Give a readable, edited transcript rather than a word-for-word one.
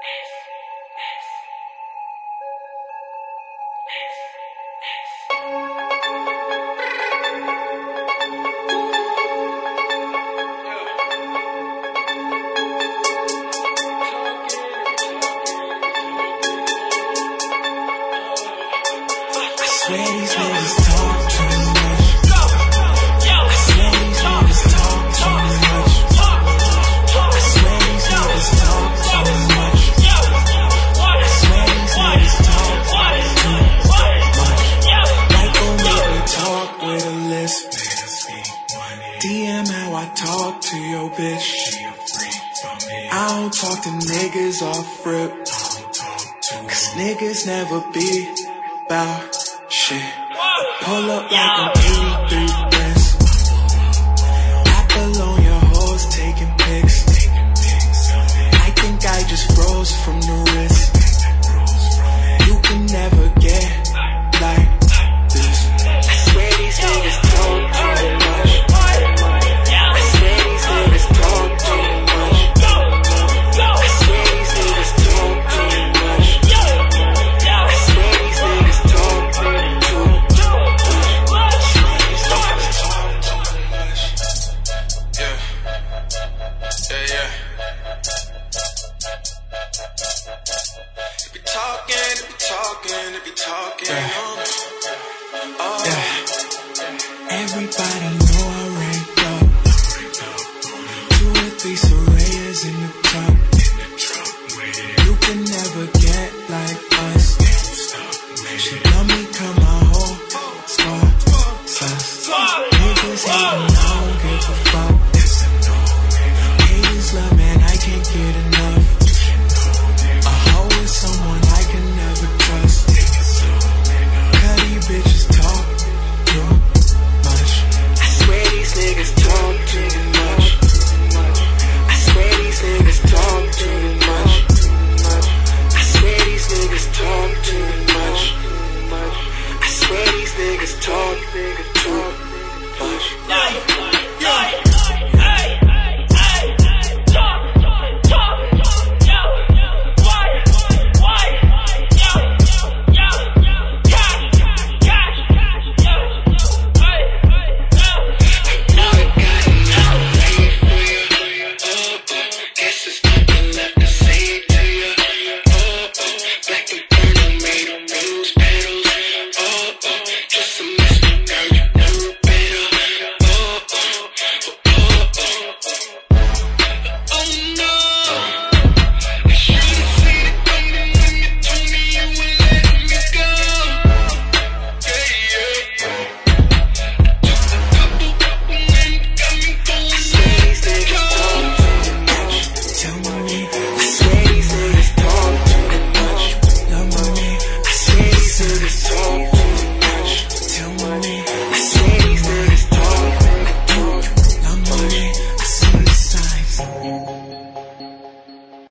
I swear these niggas talk too much. I swear these niggas talk too much. I swear these niggas talk too much. I swear these niggas talk too much. Like gon' make me talk with a lisp. DM how I talk to your bitch. I don't talk to niggas off rip, cause niggas never be about shit. Pull up like I'm 83.